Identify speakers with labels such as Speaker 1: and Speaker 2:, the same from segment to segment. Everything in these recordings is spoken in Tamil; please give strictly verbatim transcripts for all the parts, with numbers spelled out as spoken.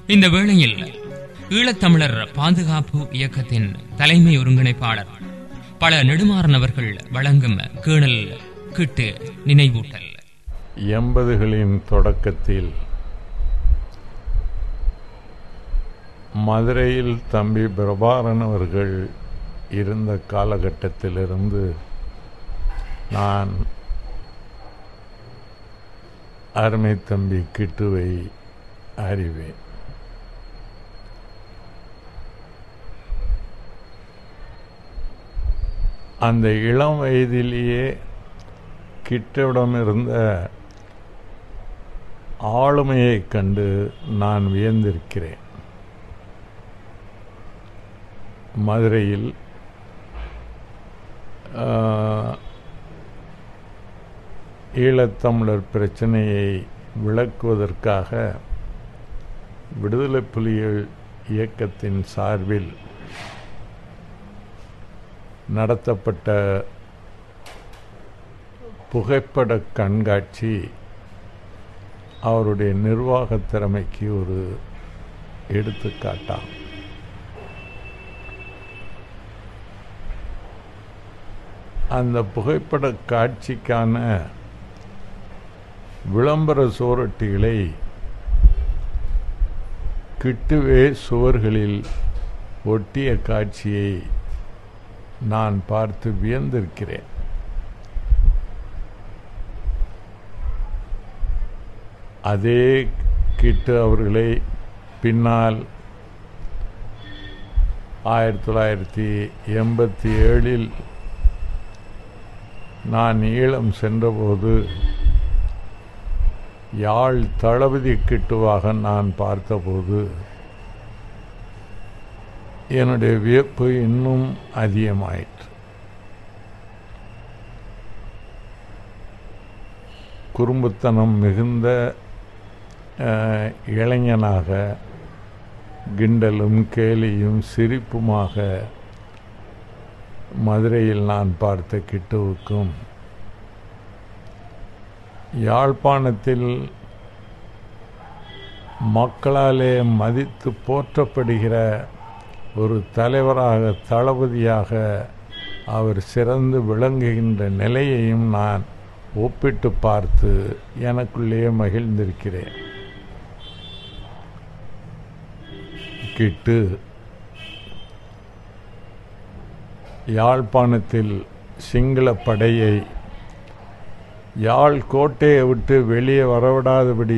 Speaker 1: இந்த வேளையில் ஈழத்தமிழர் பாதுகாப்பு இயக்கத்தின் தலைமை ஒருங்கிணைப்பாளர் பல நெடுமாறன் அவர்கள் வழங்கும் கேணல் கிட்டு நினைவூட்டல்.
Speaker 2: எண்பதுகளின் தொடக்கத்தில் மதுரையில் தம்பி பிரபாகரன் அவர்கள் இருந்த காலகட்டத்திலிருந்து நான் அருமை தம்பி கிட்டுவை அறிவேன். அந்த இளம் வயதிலேயே கிட்டுவிடம் இருந்த ஆளுமையை கண்டு நான் வியந்திருக்கிறேன். மதுரையில் ஈழத்தமிழர் பிரச்சனையை விளக்குவதற்காக விடுதலை புலிகள் இயக்கத்தின் சார்பில் நடத்தப்பட்ட புகைப்பட கண்காட்சி அவருடைய நிர்வாக திறமைக்கு ஒரு எடுத்துக்காட்டாகும். அந்த புகைப்பட காட்சிக்கான விளம்பர சுவரொட்டிகளை கிட்டுவே சுவர்களில் ஒட்டிய காட்சியை நான் பார்த்து வியந்திருக்கிறேன். அதே கிட்டு அவர்களை பின்னால் ஆயிரத்தி தொள்ளாயிரத்தி எண்பத்தி ஏழில் நான் ஈழம் சென்றபோது யாழ் தளபதி கிட்டுவாக நான் பார்த்தபோது என்னுடைய வியப்பு இன்னும் அதிகமாயிற்று. குறும்புத்தனம் மிகுந்த இளைஞனாக கிண்டலும் கேலியும் சிரிப்புமாக மதுரையில் நான் பார்த்த கிட்டுவுக்கும் யாழ்ப்பாணத்தில் மக்களாலே மதித்து போற்றப்படுகிற ஒரு தலைவராக தளபதியாக அவர் சிறந்து விளங்குகின்ற நிலையையும் நான் ஒப்பிட்டு பார்த்து எனக்குள்ளேயே மகிழ்ந்திருக்கிறேன். கிட்டு யாழ்ப்பாணத்தில் சிங்கள படையை யாழ் கோட்டையை விட்டு வெளியே வரவிடாதபடி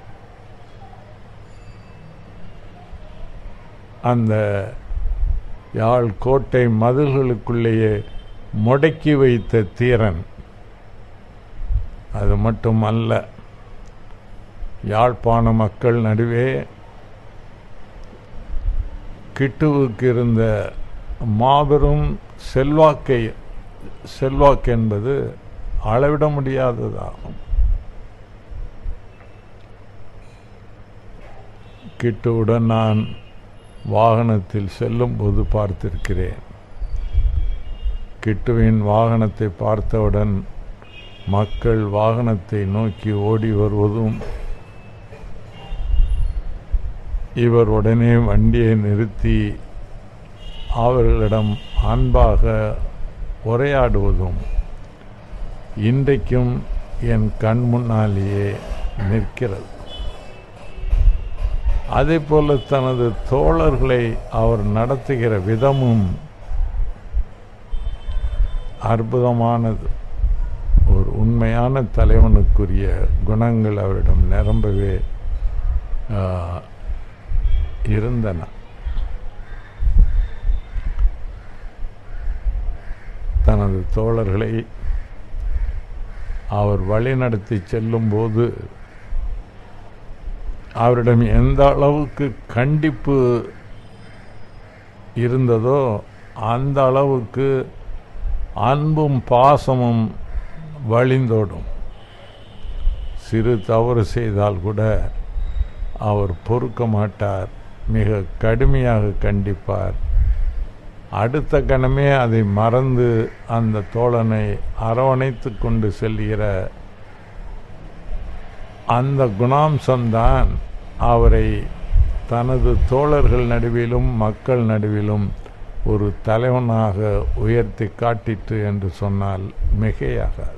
Speaker 2: அந்த யாழ் கோட்டை மதில்களுக்குள்ளேயே முடக்கி வைத்த தீரன். அது மட்டுமல்ல, யாழ்ப்பாண மக்கள் நடுவே கிட்டுவுக்கு இருந்த மாபெரும் செல்வாக்கை செல்வாக்கு என்பது அளவிட முடியாததாகும். கிட்டுவுடன் நான் வாகனத்தில் செல்லும் போது பார்த்திருக்கிறேன். கிட்டுவின் வாகனத்தை பார்த்தவுடன் மக்கள் வாகனத்தை நோக்கி ஓடி வருவதும் இவர் உடனே வண்டியை நிறுத்தி அவர்களிடம் அன்பாக உரையாடுவதும் இன்றைக்கும் என் கண் முன்னாலேயே நிற்கிறது. அதே போல தனது தோழர்களை அவர் நடத்துகிற விதமும் அற்புதமானது. ஒரு உண்மையான தலைவனுக்குரிய குணங்கள் அவரிடம் நிரம்பவே இருந்தன. தனது தோழர்களை அவர் வழிநடத்தி செல்லும்போது அவரிடம் எந்த அளவுக்கு கண்டிப்பு இருந்ததோ அந்த அளவுக்கு அன்பும் பாசமும் வழிந்தோடும். சிறு தவறு செய்தால் கூட அவர் பொறுக்க மாட்டார், மிக கடுமையாக கண்டிப்பார். அடுத்த கணமே அதை மறந்து அந்த தோழனை அரவணைத்து கொண்டு செல்கிற அந்த குணாம்சம்தான் அவரை தனது தோழர்கள் நடுவிலும் மக்கள் நடுவிலும் ஒரு தலைவனாக உயர்த்தி காட்டிற்று என்று சொன்னால் மிகையாகாது.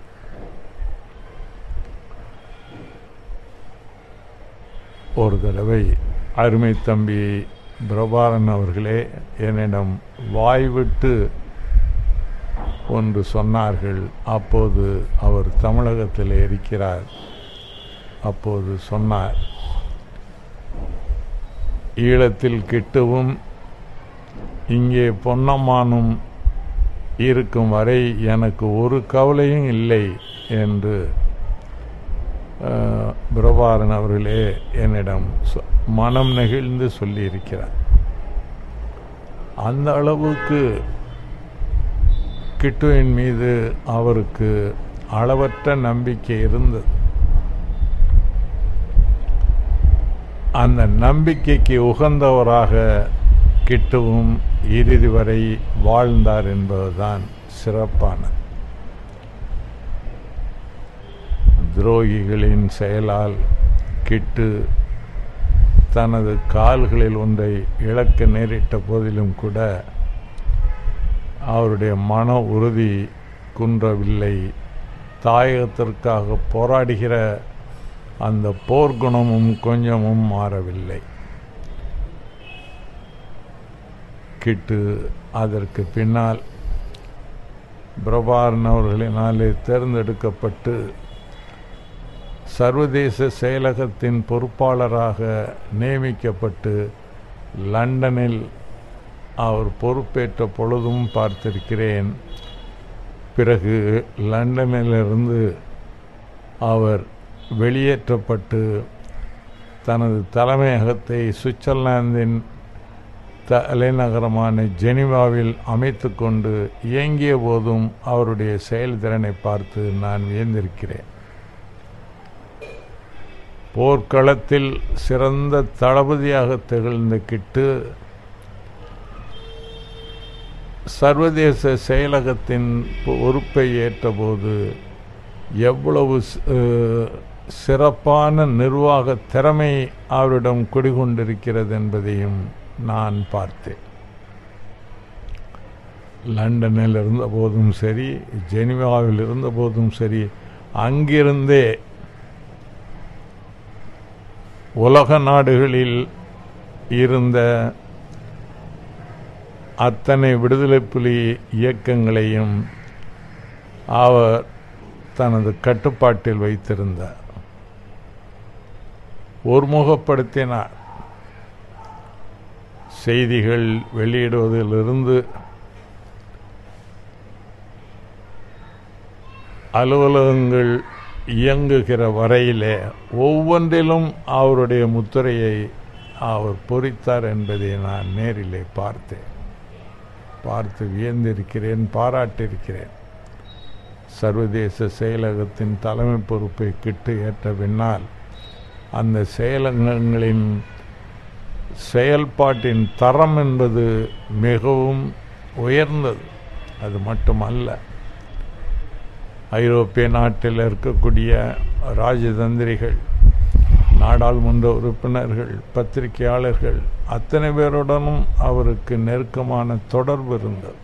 Speaker 2: ஒரு தடவை அருமை தம்பி பிரபாரன் அவர்களே என்னிடம் வாய்விட்டு ஒன்று சொன்னார்கள். அப்போது அவர் தமிழகத்தில் இருக்கிறார். அப்போது சொன்னார், ஈழத்தில் கிட்டுவும் இங்கே பொன்னம்மானும் இருக்கும் வரை எனக்கு ஒரு கவலையும் இல்லை என்று பிரபாரன் அவர்களே என்னிடம் மனம் நெகிழ்ந்து சொல்லியிருக்கிறார். அந்த அளவுக்கு கிட்டுவின் மீது அவருக்கு அளவற்ற நம்பிக்கை இருந்தது. அந்த நம்பிக்கைக்கு உகந்தவராக கிட்டுவும் இறுதி வரை வாழ்ந்தார் என்பதுதான் சிறப்பானது. துரோகிகளின் செயலால் கிட்டு தனது கால்களில் ஒன்றை இழக்க நேரிட்ட போதிலும் கூட அவருடைய மன உறுதி குன்றவில்லை. தாயகத்திற்காக போராடுகிற அந்த போர்க்குணமும் கொஞ்சமும் மாறவில்லை. கிட்டு அதற்கு பின்னால் பிரபாரன் அவர்களினாலே தேர்ந்தெடுக்கப்பட்டு சர்வதேச செயலகத்தின் பொறுப்பாளராக நியமிக்கப்பட்டு லண்டனில் அவர் பொறுப்பேற்ற பொழுதும் பார்த்திருக்கிறேன். பிறகு லண்டனிலிருந்து அவர் வெளியேற்றப்பட்டு தனது தலைமையகத்தை சுவிட்சர்லாந்தின் தலைநகரமான ஜெனீவாவில் அமைத்து கொண்டு இயங்கிய போதும் அவருடைய செயல்திறனை பார்த்து நான் வியந்திருக்கிறேன். போர்க்களத்தில் சிறந்த தளபதியாக திகழ்ந்த கிட்டு சர்வதேச செயலகத்தின் பொறுப்பை ஏற்றபோது எவ்வளவு சிறப்பான நிர்வாக திறமை அவரிடம் குடிகொண்டிருக்கிறது என்பதையும் நான் பார்த்தேன். லண்டனில் இருந்த போதும் சரி, ஜெனீவாவில் இருந்த போதும் சரி, அங்கிருந்தே உலக நாடுகளில் இருந்த அத்தனை விடுதலை புலி இயக்கங்களையும் அவர் தனது கட்டுப்பாட்டில் வைத்திருந்தார், ஒருமுகப்படுத்தினார். செய்திகள் வெளியிடுவதிலிருந்து அலுவலகங்கள் இயங்குகிற வரையிலே ஒவ்வொன்றிலும் அவருடைய முத்திரையை அவர் பொறித்தார் என்பதை நான் நேரிலே பார்த்தேன். பார்த்து வியந்திருக்கிறேன், பாராட்டியிருக்கிறேன். சர்வதேச செயலகத்தின் தலைமை பொறுப்பை கிட்டு ஏற்ற பின்னால் அந்த செயலகங்களின் செயல்பாட்டின் தரம் என்பது மிகவும் உயர்ந்தது. அது மட்டுமல்ல, ஐரோப்பிய நாட்டில் இருக்கக்கூடிய ராஜதந்திரிகள், நாடாளுமன்ற உறுப்பினர்கள், பத்திரிகையாளர்கள் அத்தனை பேருடனும் அவருக்கு நெருக்கமான தொடர்பு இருந்தது.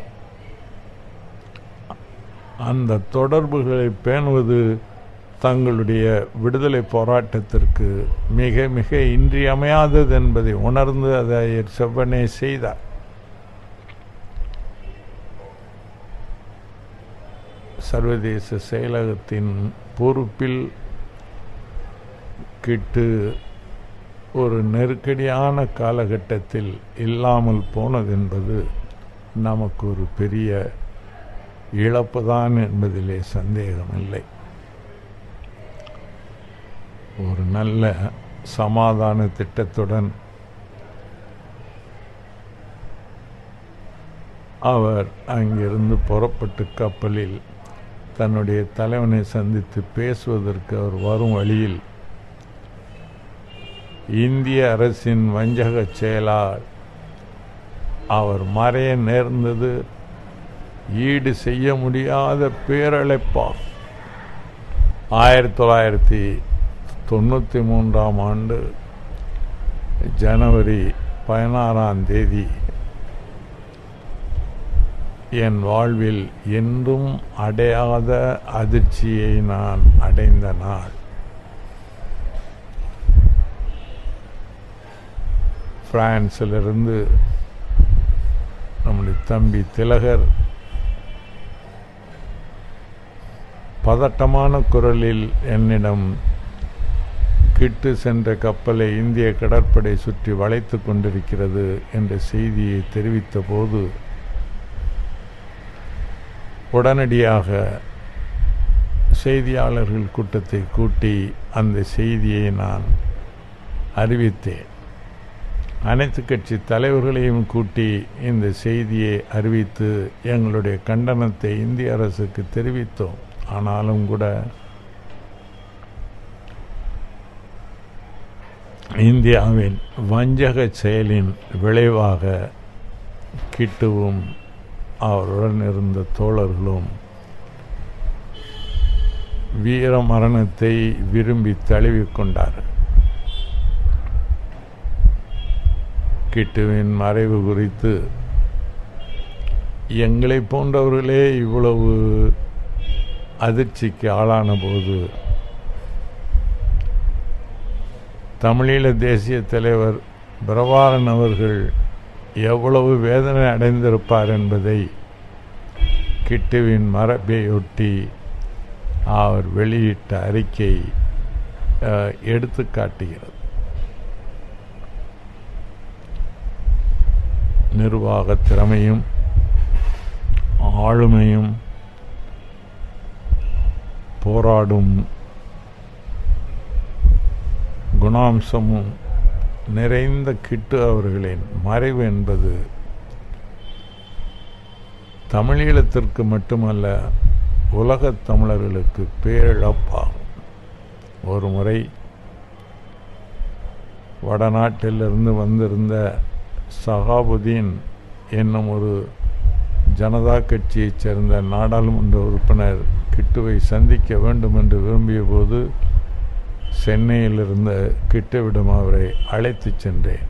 Speaker 2: அந்த தொடர்புகளை பேணுவது தங்களுடைய விடுதலை போராட்டத்திற்கு மிக மிக இன்றியமையாதது என்பதை உணர்ந்து அதை செவ்வனே செய்தார். சர்வதேச செயலகத்தின் பொறுப்பில் கிட்டு ஒரு நெருக்கடியான காலகட்டத்தில் இல்லாமல் போனது என்பது நமக்கு ஒரு பெரிய இழப்புதான் என்பதிலே சந்தேகமில்லை. ஒரு நல்ல சமாதான திட்டத்துடன் அவர் அங்கிருந்து புறப்பட்டு கப்பலில் தன்னுடைய தலைவனை சந்தித்து பேசுவதற்கு அவர் வரும் வழியில் இந்திய அரசின் வஞ்சக செயலால் அவர் மறைய நேர்ந்தது ஈடு செய்ய முடியாத பேரழைப்பாகும். ஆயிரத்தி தொள்ளாயிரத்தி தொண்ணூற்றி மூன்றாம் ஆண்டு ஜனவரி பதினாறாம் தேதி என் வாழ்வில் என்றும் அடையாத அதிர்ச்சியை நான் அடைந்த நாள். பிரான்சிலிருந்து நம்முடைய தம்பி திலகர் பதட்டமான குரலில் என்னிடம் கிட்டு சென்ற கப்பலை இந்திய கடற்படை சுற்றி வளைத்து கொண்டிருக்கிறது என்ற செய்தியை தெரிவித்த போது உடனடியாக செய்தியாளர்கள் கூட்டத்தை கூட்டி அந்த செய்தியை நான் அறிவித்தேன். அனைத்து கட்சி தலைவர்களையும் கூட்டி இந்த செய்தியை அறிவித்து எங்களுடைய கண்டனத்தை இந்திய அரசுக்கு தெரிவித்தோம். ஆனாலும் கூட இந்தியாவின் வஞ்சக செயலின் விளைவாக கிட்டுவும் அவருடன் இருந்த தோழர்களும் வீர மரணத்தை விரும்பி தழுவிக்கொண்டார்கள். கிட்டுவின் மறைவு குறித்து எங்களை போன்றவர்களே இவ்வளவு அதிர்ச்சிக்கு ஆளான போது தமிழீழ தேசிய தலைவர் பிரபாகரன் அவர்கள் எவ்வளவு வேதனை அடைந்திருப்பார் என்பதை கிட்டுவின் மரபையொட்டி அவர் வெளியிட்ட அறிக்கை எடுத்து காட்டுகிறது. நிர்வாக திறமையும் ஆளுமையும் போராடும் குணாம்சமும் நிறைந்த கிட்டு அவர்களின் மறைவு என்பது தமிழீழத்திற்கு மட்டுமல்ல, உலகத் தமிழர்களுக்கு பேரிழப்பாகும். ஒரு முறை வடநாட்டிலிருந்து வந்திருந்த சகாபுதீன் என்னும் ஒரு ஜனதா கட்சியைச் சேர்ந்த நாடாளுமன்ற உறுப்பினர் கிட்டுவை சந்திக்க வேண்டும் என்று விரும்பிய போது சென்னையில் இருந்த கிட்டுவிடம் அவரை அழைத்து சென்றேன்.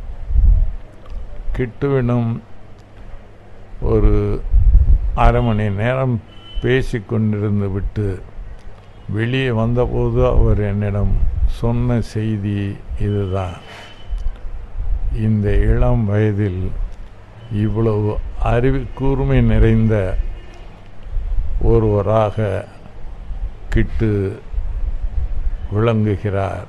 Speaker 2: கிட்டுவிடம் ஒரு அரை மணி நேரம் பேசி கொண்டிருந்து விட்டு வெளியே வந்தபோது அவர் என்னிடம் சொன்ன செய்தி இதுதான்: இந்த இளம் வயதில் இவ்வளவு அறிவு கூர்மை நிறைந்த ஒருவராக கிட்டு விளங்குகிறார்.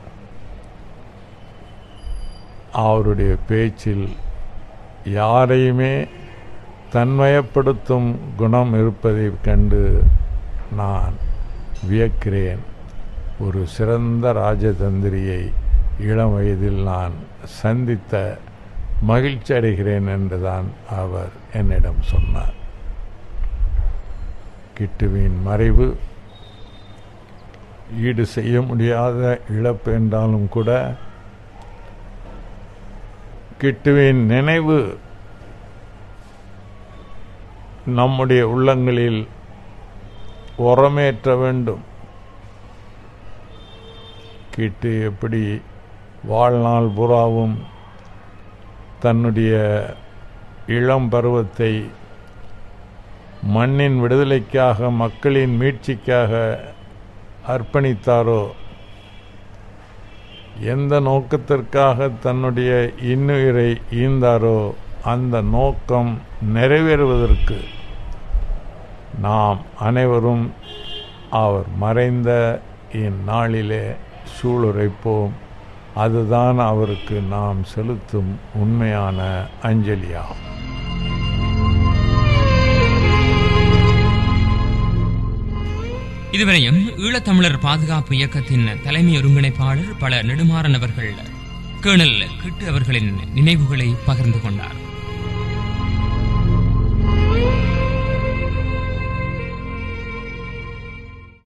Speaker 2: அவருடைய பேச்சில் யாரையுமே தன்மயப்படுத்தும் குணம் இருப்பதைக் கண்டு நான் வியக்கிறேன். ஒரு சிறந்த ராஜதந்திரியை இளம் வயதில் நான் சந்தித்த மகிழ்ச்சி அடைகிறேன் என்றுதான் அவர் என்னிடம் சொன்னார். கிட்டுவின் மறைவு ஈடு செய்ய முடியாத இழப்பு என்றாலும் கூட கிட்டுவின் நினைவு நம்முடைய உள்ளங்களில் உரமேற்ற வேண்டும். கிட்டு எப்படி வாழ்நாள் புறாவும் தன்னுடைய இளம் பருவத்தை மண்ணின் விடுதலைக்காக, மக்களின் மீட்சிக்காக அர்ப்பணித்தாரோ, எந்த நோக்கத்திற்காக தன்னுடைய இன்னுயிரை ஈந்தாரோ அந்த நோக்கம் நிறைவேறுவதற்கு நாம் அனைவரும் அவர் மறைந்த இந்நாளிலே சூளுரைப்போம். அதுதான் அவருக்கு நாம் செலுத்தும் உண்மையான அஞ்சலியாகும்.
Speaker 1: இதுவரையும் ஈழத்தமிழர் பாதுகாப்பு இயக்கத்தின் தலைமை ஒருங்கிணைப்பாளர் பல நெடுமாறன் அவர்கள் கேர்னல் கிட்டு அவர்களின் நினைவுகளை பகிர்ந்து கொண்டார்.